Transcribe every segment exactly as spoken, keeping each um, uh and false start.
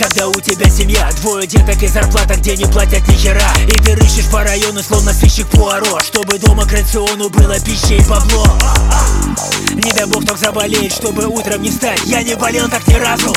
Когда у тебя семья, двое деток и зарплата, где не платят ни хера. И ты рыщешь по району, словно сыщик Пуаро, чтобы дома к рациону было пища и бабло. Не дай бог, кто заболеет, чтобы утром не встать. Я не болел так ни разу.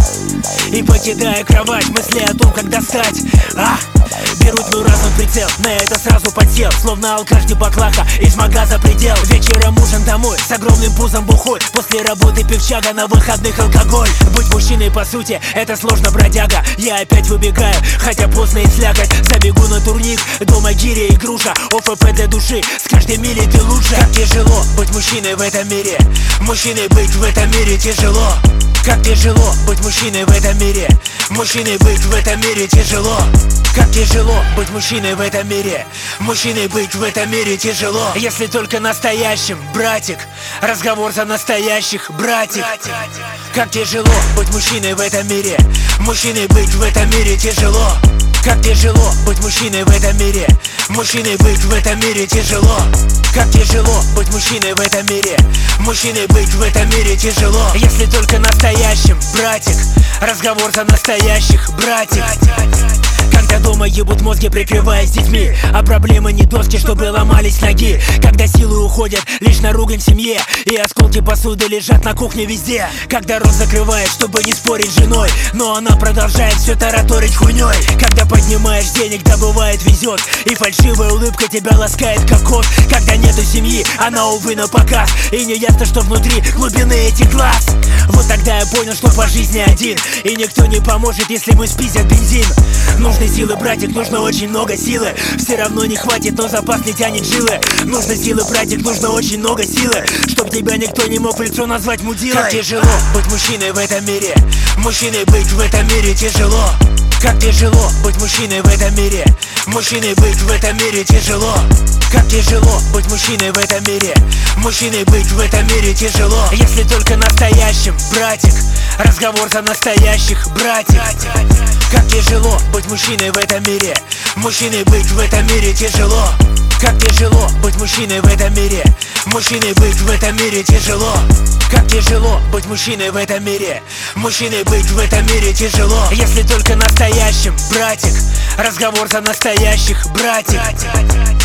И покидая кровать, мысли о том, как достать. А, берут мой разум прицел, на это сразу подсел. Словно алкаш баклаха, из магаза предел. Вечером ужин домой, с огромным пузом бухой. После работы пивчага, на выходных алкоголь. Быть мужчиной по сути, это сложно, бродяга. Я опять выбегаю, хотя поздно и слякоть. Забегу на турник, дома гиря и груша. ОФП для души, с каждой мили ты лучше. Как тяжело быть мужчиной в этом мире. Мужчиной быть в этом мире тяжело. Как тяжело быть мужчиной в этом мире. Мужчиной быть в этом мире тяжело. Как тяжело быть мужчиной в этом мире. Мужчиной быть в этом мире тяжело. Если только настоящим, братик. Разговор за настоящих, братик. Как тяжело быть мужчиной в этом мире. Мужчиной быть в этом мире тяжело. Как тяжело быть мужчиной в этом мире. Мужчиной быть в этом мире тяжело. Как тяжело быть мужчиной в этом мире. Мужчиной быть в этом мире тяжело. Если только настоящим, братик. Разговор за настоящих, братик. Когда дома ебут мозги, прикрываясь детьми, а проблемы не доски, чтобы ломались ноги. Когда силы уходят лишь на ругань в семье, и осколки посуды лежат на кухне везде. Когда рот закрываешь, чтобы не спорить с женой, но она продолжает все тараторить хуйней. Когда поднимаешь денег, да бывает везет, и фальшивая улыбка тебя ласкает как кот. Когда нету семьи, она увы на показ, и не ясно, что внутри глубины этих глаз. Вот тогда я понял, что по жизни один, и никто не поможет, если мы спиздят бензин. Нужны силы, братик, нужно очень много силы. Все равно не хватит, но запас не тянет жилы. Нужны силы, братик, нужно очень много силы, чтоб тебя никто не мог в лицо назвать мудилой. Как тяжело быть мужчиной в этом мире. Мужчиной быть в этом мире тяжело. Как тяжело быть мужчиной в этом мире. Мужчиной быть в этом мире тяжело. Как тяжело быть мужчиной в этом мире. Мужчиной быть в этом мире тяжело. Если только настоящим, братик. Разговор за настоящих, братик. Как тяжело быть мужчиной в этом мире. Мужчиной быть в этом мире тяжело. Как тяжело быть мужчиной в этом мире. Мужчиной быть в этом мире тяжело. Как тяжело быть мужчиной в этом мире. Мужчиной быть в этом мире тяжело. Если только настоящим, братик. Разговор за настоящих, братик.